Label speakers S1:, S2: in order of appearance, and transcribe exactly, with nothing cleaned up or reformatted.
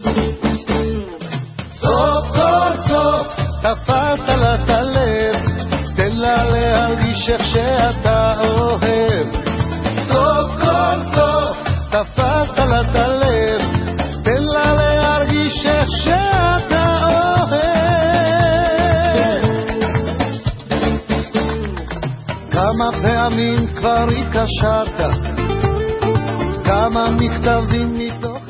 S1: סוף כל סוף תפסת לה את הלב, תן לה להרגיש איך שאתה אוהב. סוף כל סוף תפסת לה את הלב, תן לה להרגיש איך שאתה אוהב. כמה פעמים כבר התקשרת, כמה מכתבים מתוך